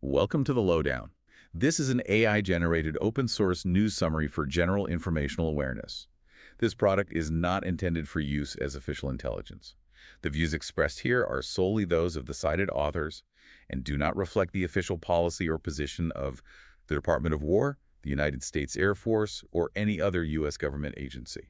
Welcome to the Lowdown. This is an AI-generated open-source news summary for general informational awareness. This product is not intended for use as official intelligence. The views expressed here are solely those of the cited authors and do not reflect the official policy or position of the Department of War, the United States Air Force, or any other U.S. government agency.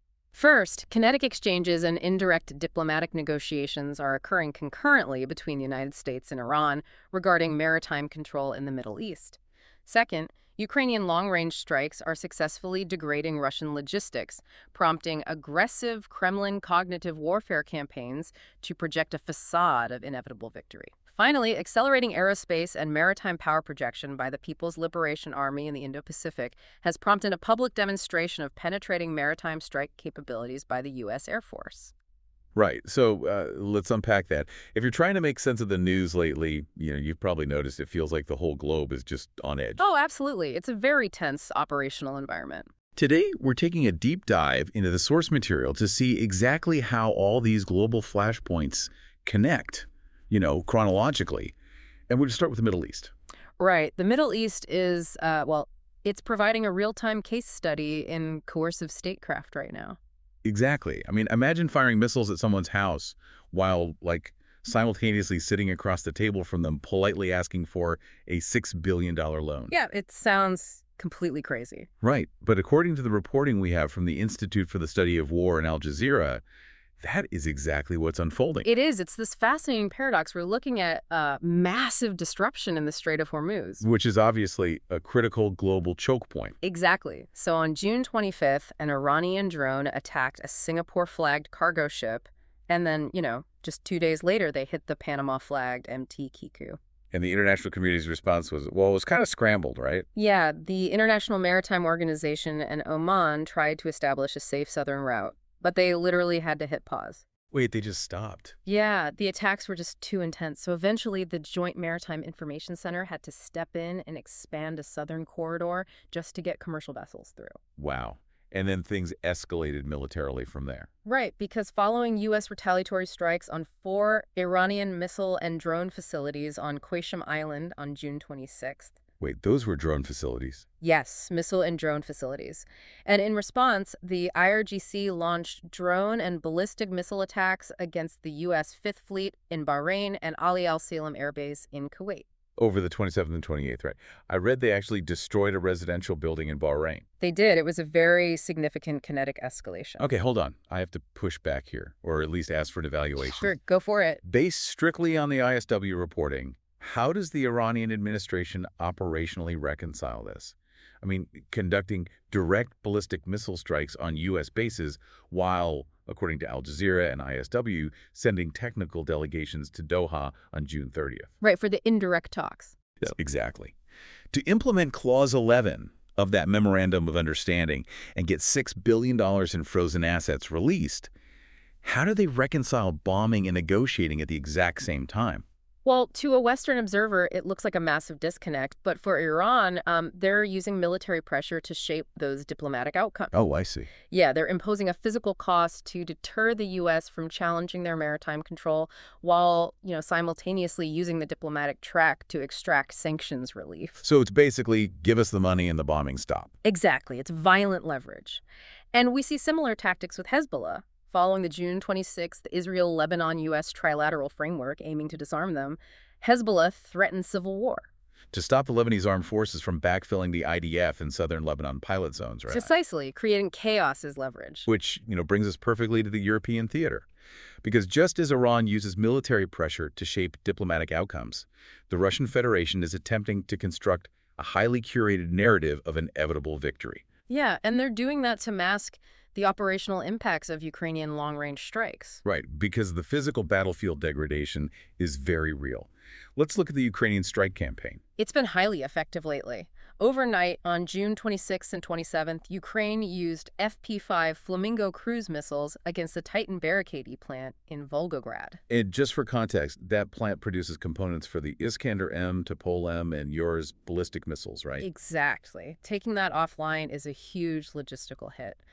First, kinetic exchanges and indirect diplomatic negotiations are occurring concurrently between the United States and Iran regarding maritime control in the Middle East. Second, Ukrainian long-range strikes are successfully degrading Russian logistics, prompting aggressive Kremlin cognitive warfare campaigns to project a facade of inevitable victory. Finally, accelerating aerospace and maritime power projection by the People's Liberation Army in the Indo-Pacific has prompted a public demonstration of penetrating maritime strike capabilities by the U.S. Air Force. Right. So let's unpack that. If you're trying to make sense of the news lately, you've probably noticed it feels like the whole globe is just on edge. Oh, absolutely. It's a very tense operational environment. Today, we're taking a deep dive into the source material to see exactly how all these global flashpoints connect, chronologically. And we'll start with the Middle East. Right. The Middle East is, it's providing a real-time case study in coercive statecraft right now. Exactly. I mean, imagine firing missiles at someone's house while, simultaneously sitting across the table from them, politely asking for a $6 billion loan. Yeah, it sounds completely crazy. Right. But according to the reporting we have from the Institute for the Study of War and Al Jazeera, that is exactly what's unfolding. It is. It's this fascinating paradox. We're looking at massive disruption in the Strait of Hormuz. Which is obviously a critical global choke point. Exactly. So on June 25th, an Iranian drone attacked a Singapore-flagged cargo ship, and then, just 2 days later, they hit the Panama-flagged MT Kiku. And the international community's response was, well, it was kind of scrambled, right? Yeah, the International Maritime Organization and Oman tried to establish a safe southern route, but they literally had to hit pause. Wait, they just stopped? Yeah, the attacks were just too intense. So eventually the Joint Maritime Information Center had to step in and expand a southern corridor just to get commercial vessels through. Wow. And then things escalated militarily from there. Right, because following U.S. retaliatory strikes on 4 Iranian missile and drone facilities on Qasem Island on June 26th, Wait, those were drone facilities? yes, missile and drone facilities. And in response, the IRGC launched drone and ballistic missile attacks against the U.S. Fifth Fleet in Bahrain and Ali Al Salam Air Base in Kuwait. Over the 27th and 28th, right? I read they actually destroyed a residential building in Bahrain. They did. It was a very significant kinetic escalation. Okay, hold on. I have to push back here, or at least ask for an evaluation. Sure, go for it. Based strictly on the ISW reporting, how does the Iranian administration operationally reconcile this? I mean, conducting direct ballistic missile strikes on U.S. bases while, according to Al Jazeera and ISW, sending technical delegations to Doha on June 30th. Right, for the indirect talks. Yes, exactly. To implement Clause 11 of that Memorandum of Understanding and get $6 billion in frozen assets released, how do they reconcile bombing and negotiating at the exact same time? Well, to a Western observer, it looks like a massive disconnect. But for Iran, they're using military pressure to shape those diplomatic outcomes. Oh, I see. Yeah, they're imposing a physical cost to deter the U.S. from challenging their maritime control while, simultaneously using the diplomatic track to extract sanctions relief. So it's basically give us the money and the bombing stop. Exactly. It's violent leverage. And we see similar tactics with Hezbollah. Following the June 26th Israel-Lebanon-U.S. trilateral framework aiming to disarm them, Hezbollah threatened civil war. To stop the Lebanese armed forces from backfilling the IDF in southern Lebanon pilot zones, right? Precisely, creating chaos as leverage. Which, brings us perfectly to the European theater. Because just as Iran uses military pressure to shape diplomatic outcomes, the Russian Federation is attempting to construct a highly curated narrative of inevitable victory. Yeah, and they're doing that to mask the operational impacts of Ukrainian long-range strikes. Right, because the physical battlefield degradation is very real. Let's look at the Ukrainian strike campaign. It's been highly effective lately. Overnight, on June 26th and 27th, Ukraine used FP-5 Flamingo cruise missiles against the Titan Barricade plant in Volgograd. And just for context, that plant produces components for the Iskander-M, Topol-M, and yours ballistic missiles, right? Exactly. Taking that offline is a huge logistical hit.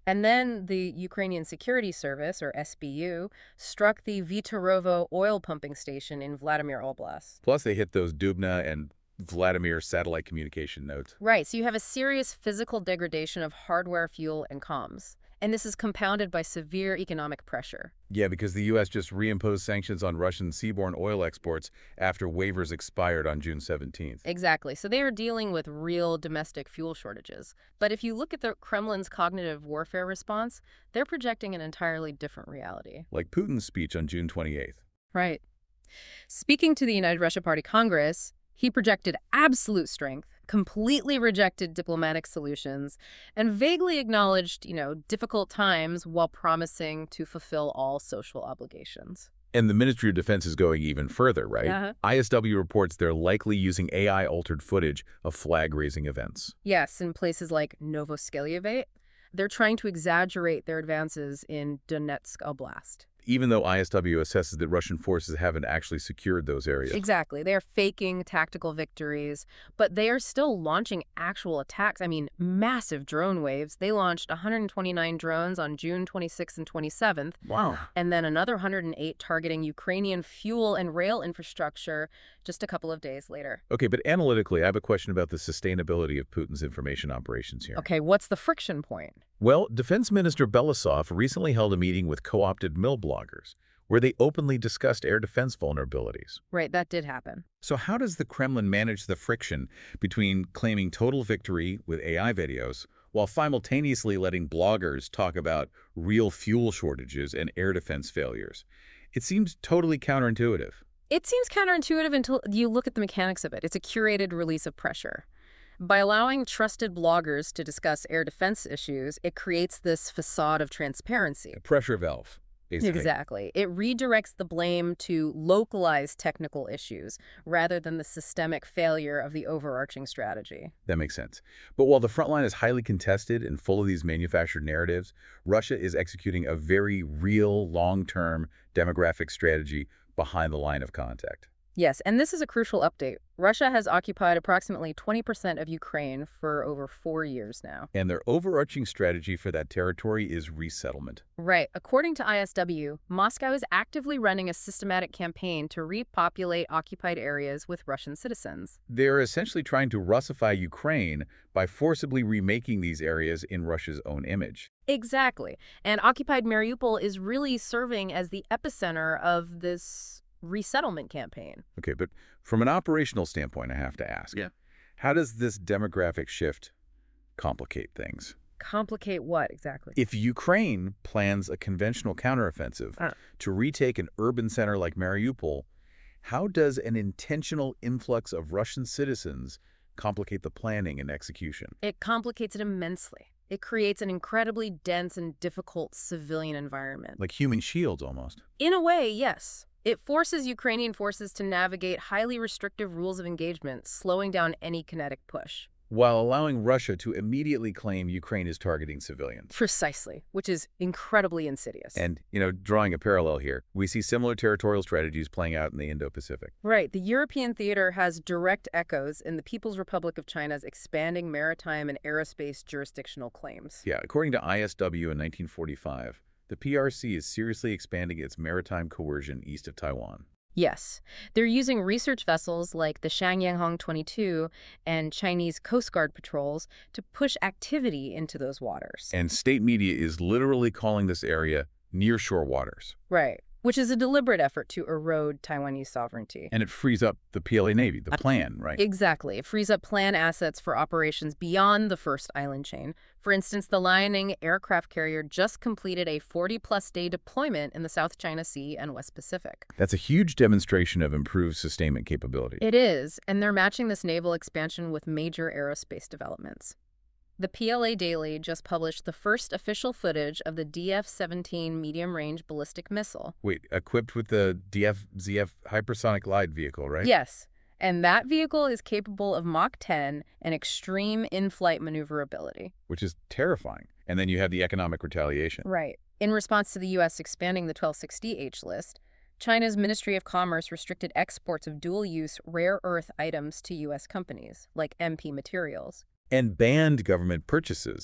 And then the Ukrainian Security Service, or SBU, struck the Vitorovo oil pumping station in Vladimir Oblast. Plus, they hit those Dubna and Vladimir satellite communication nodes. Right, so you have a serious physical degradation of hardware, fuel, and comms. And this is compounded by severe economic pressure. Yeah, because the U.S. just reimposed sanctions on Russian seaborne oil exports after waivers expired on June 17th. Exactly. So they are dealing with real domestic fuel shortages. But if you look at the Kremlin's cognitive warfare response, they're projecting an entirely different reality. Like Putin's speech on June 28th. Right. Speaking to the United Russia Party Congress, he projected absolute strength, completely rejected diplomatic solutions, and vaguely acknowledged, difficult times while promising to fulfill all social obligations. And the Ministry of Defense is going even further, right? Uh-huh. ISW reports they're likely using AI-altered footage of flag-raising events. Yes, in places like Novoselyovsk, they're trying to exaggerate their advances in Donetsk Oblast. Even though ISW assesses that Russian forces haven't actually secured those areas. Exactly. They are faking tactical victories, but they are still launching actual attacks. I mean, massive drone waves. They launched 129 drones on June 26th and 27th. Wow. And then another 108 targeting Ukrainian fuel and rail infrastructure just a couple of days later. Okay, but analytically, I have a question about the sustainability of Putin's information operations here. Okay, what's the friction point? Well, Defense Minister Belousov recently held a meeting with co-opted mill bloggers where they openly discussed air defense vulnerabilities. Right, that did happen. So how does the Kremlin manage the friction between claiming total victory with AI videos while simultaneously letting bloggers talk about real fuel shortages and air defense failures? It seems totally counterintuitive. It seems counterintuitive until you look at the mechanics of it. It's a curated release of pressure. By allowing trusted bloggers to discuss air defense issues, it creates this facade of transparency. A pressure valve, basically. Exactly. It redirects the blame to localized technical issues rather than the systemic failure of the overarching strategy. That makes sense. But while the front line is highly contested and full of these manufactured narratives, Russia is executing a very real, long-term demographic strategy behind the line of contact. Yes, and this is a crucial update. Russia has occupied approximately 20% of Ukraine for over 4 years now. And their overarching strategy for that territory is resettlement. Right. According to ISW, Moscow is actively running a systematic campaign to repopulate occupied areas with Russian citizens. They're essentially trying to Russify Ukraine by forcibly remaking these areas in Russia's own image. Exactly. And occupied Mariupol is really serving as the epicenter of this resettlement campaign. Okay, but from an operational standpoint, I have to ask. Yeah. How does this demographic shift complicate things? Complicate what exactly? If Ukraine plans a conventional counteroffensive to retake an urban center like Mariupol, how does an intentional influx of Russian citizens complicate the planning and execution? It complicates it immensely. It creates an incredibly dense and difficult civilian environment. Like human shields, almost. In a way, yes. It forces Ukrainian forces to navigate highly restrictive rules of engagement, slowing down any kinetic push. While allowing Russia to immediately claim Ukraine is targeting civilians. Precisely, which is incredibly insidious. And, drawing a parallel here, we see similar territorial strategies playing out in the Indo-Pacific. Right. The European theater has direct echoes in the People's Republic of China's expanding maritime and aerospace jurisdictional claims. Yeah, according to ISW in 1945, the PRC is seriously expanding its maritime coercion east of Taiwan. Yes. They're using research vessels like the Shangyanhong 22 and Chinese Coast Guard patrols to push activity into those waters. And state media is literally calling this area nearshore waters. Right. Which is a deliberate effort to erode Taiwanese sovereignty. And it frees up the PLA Navy, the plan, right? Exactly. It frees up plan assets for operations beyond the first island chain. For instance, the Liaoning aircraft carrier just completed a 40-plus day deployment in the South China Sea and West Pacific. That's a huge demonstration of improved sustainment capability. It is, and they're matching this naval expansion with major aerospace developments. The PLA Daily just published the first official footage of the DF-17 medium-range ballistic missile. Wait, equipped with the DF-ZF hypersonic glide vehicle, right? Yes, and that vehicle is capable of Mach 10 and extreme in-flight maneuverability. Which is terrifying. And then you have the economic retaliation. Right. In response to the U.S. expanding the 1260H list, China's Ministry of Commerce restricted exports of dual-use rare earth items to U.S. companies, like MP Materials. And banned government purchases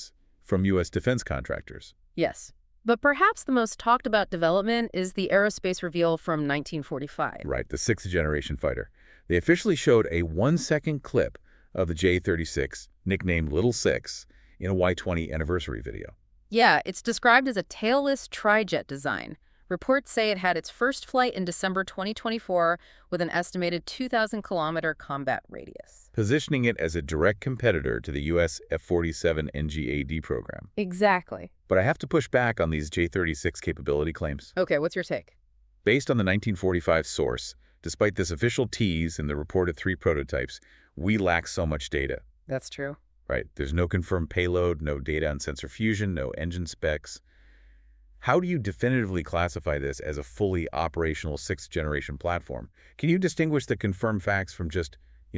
from U.S. defense contractors. Yes. But perhaps the most talked about development is the aerospace reveal from 1945. Right, the sixth-generation fighter. They officially showed a 1-second clip of the J-36, nicknamed Little Six, in a Y-20 anniversary video. Yeah, it's described as a tailless tri-jet design. Reports say it had its first flight in December 2024 with an estimated 2,000-kilometer combat radius. Positioning it as a direct competitor to the U.S. F-47 NGAD program. Exactly. But I have to push back on these J-36 capability claims. Okay, what's your take? Based on the 1945 source, despite this official tease and the reported 3 prototypes, we lack so much data. That's true. Right, there's no confirmed payload, no data on sensor fusion, no engine specs. How do you definitively classify this as a fully operational 6th-generation platform? Can you distinguish the confirmed facts from just,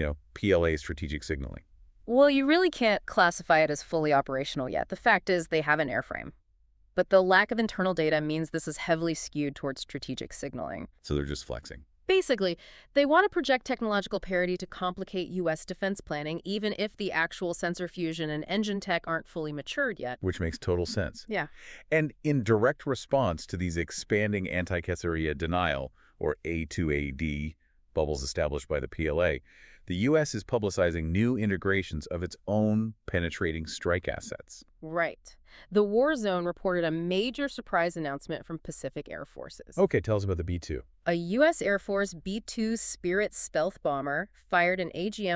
PLA strategic signaling? Well, you really can't classify it as fully operational yet. The fact is they have an airframe. But the lack of internal data means this is heavily skewed towards strategic signaling. So they're just flexing. Basically, they want to project technological parity to complicate U.S. defense planning, even if the actual sensor fusion and engine tech aren't fully matured yet. Which makes total sense. Yeah. And in direct response to these expanding anti-Caesarea denial, or A2AD, bubbles established by the PLA, the U.S. is publicizing new integrations of its own penetrating strike assets. Right. The War Zone reported a major surprise announcement from Pacific Air Forces. Okay, tell us about the B-2. A U.S. Air Force B-2 Spirit stealth bomber fired an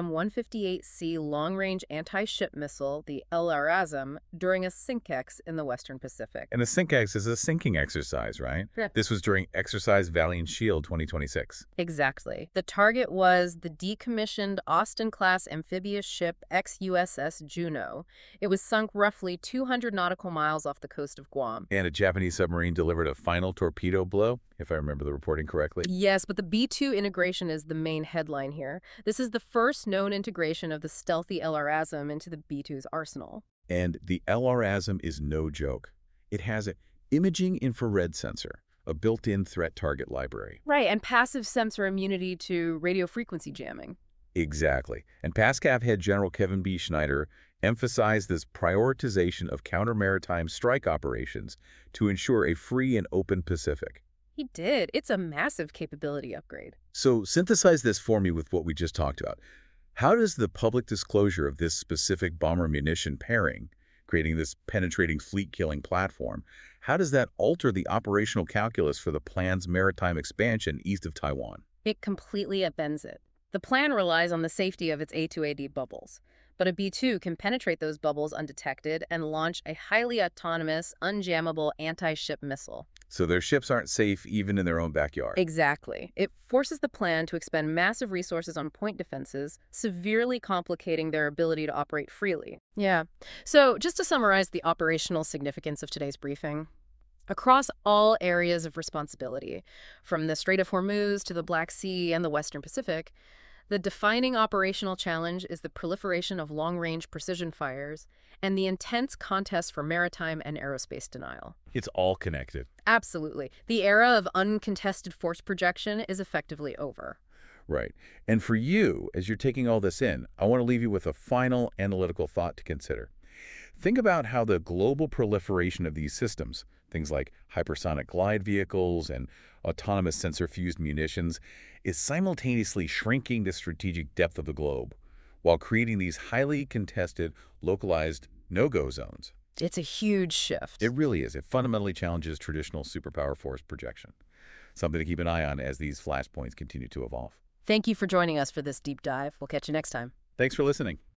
AGM-158C long-range anti-ship missile, the LRASM, during a SYNCEX in the Western Pacific. And a SYNCEX is a sinking exercise, right? Yeah. This was during Exercise Valiant Shield 2026. Exactly. The target was the decommissioned Austin-class amphibious ship ex-USS Juno. It was sunk roughly 200 nautical miles off the coast of Guam. And a Japanese submarine delivered a final torpedo blow, if I remember the reporting correctly. Yes, but the B-2 integration is the main headline here. This is the first known integration of the stealthy LRASM into the B-2's arsenal. And the LRASM is no joke. It has an imaging infrared sensor, a built-in threat target library. Right, and passive sensor immunity to radio frequency jamming. Exactly. And PASCAF head General Kevin B. Schneider emphasized this prioritization of counter-maritime strike operations to ensure a free and open Pacific. He did. It's a massive capability upgrade. So synthesize this for me with what we just talked about. How does the public disclosure of this specific bomber munition pairing, creating this penetrating fleet-killing platform, how does that alter the operational calculus for the plan's maritime expansion east of Taiwan? It completely upends it. The plan relies on the safety of its A2AD bubbles, but a B-2 can penetrate those bubbles undetected and launch a highly autonomous, unjammable anti-ship missile. So their ships aren't safe even in their own backyard. Exactly. It forces the plan to expend massive resources on point defenses, severely complicating their ability to operate freely. Yeah. So just to summarize the operational significance of today's briefing, across all areas of responsibility, from the Strait of Hormuz to the Black Sea and the Western Pacific, the defining operational challenge is the proliferation of long-range precision fires and the intense contest for maritime and aerospace denial. It's all connected. Absolutely. The era of uncontested force projection is effectively over. Right. And for you, as you're taking all this in, I want to leave you with a final analytical thought to consider. Think about how the global proliferation of these systems, things like hypersonic glide vehicles and autonomous sensor-fused munitions, is simultaneously shrinking the strategic depth of the globe while creating these highly contested, localized no-go zones. It's a huge shift. It really is. It fundamentally challenges traditional superpower force projection, something to keep an eye on as these flashpoints continue to evolve. Thank you for joining us for this deep dive. We'll catch you next time. Thanks for listening.